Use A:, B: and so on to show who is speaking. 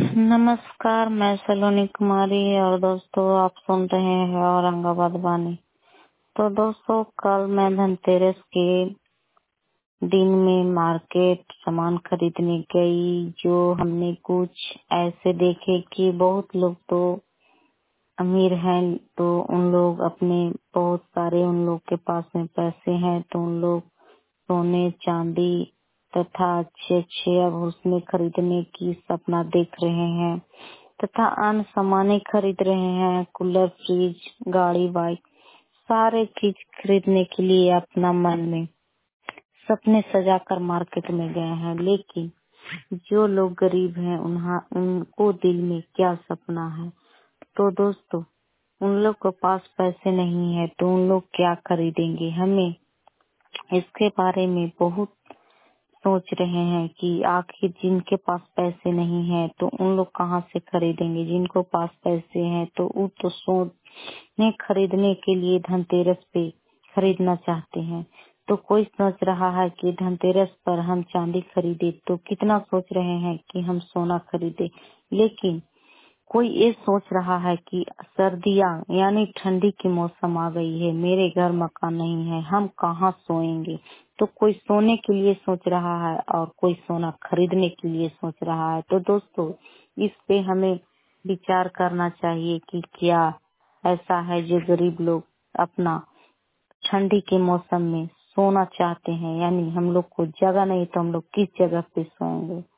A: नमस्कार, मैं सलोनी कुमारी और दोस्तों आप सुन रहे हैं औरंगाबाद वाणी। तो दोस्तों कल मैं धनतेरस के दिन में मार्केट सामान खरीदने गई। जो हमने कुछ ऐसे देखे कि बहुत लोग तो अमीर हैं, तो उन लोग अपने बहुत सारे उन लोग के पास में पैसे हैं, तो उन लोग सोने चांदी तथा अच्छे अच्छे आभूषण खरीदने की सपना देख रहे हैं तथा अन्य सामानें खरीद रहे हैं। कूलर, फ्रिज, गाड़ी, बाइक, सारे चीज खरीदने के लिए अपना मन में सपने सजाकर मार्केट में गए हैं। लेकिन जो लोग गरीब हैं उनको दिल में क्या सपना है। तो दोस्तों उन लोग के पास पैसे नहीं है तो उन लोग क्या खरीदेंगे। हमें इसके बारे में बहुत सोच रहे हैं कि आखिर जिनके पास पैसे नहीं है तो उन लोग कहाँ से खरीदेंगे। जिनको पास पैसे हैं तो वो तो सोने खरीदने के लिए धनतेरस पे खरीदना चाहते हैं। तो कोई सोच रहा है कि धनतेरस पर हम चांदी खरीदे, तो कितना सोच रहे हैं कि हम सोना खरीदे। लेकिन कोई ये सोच रहा है कि सर्दियाँ यानी ठंडी की मौसम आ गई है, मेरे घर मकान नहीं है, हम कहाँ सोएंगे। तो कोई सोने के लिए सोच रहा है और कोई सोना खरीदने के लिए सोच रहा है। तो दोस्तों इस पे हमें विचार करना चाहिए कि क्या ऐसा है जो गरीब लोग अपना ठंडी के मौसम में सोना चाहते हैं, यानी हम लोग को जगह नहीं तो हम लोग किस जगह पे सोएंगे।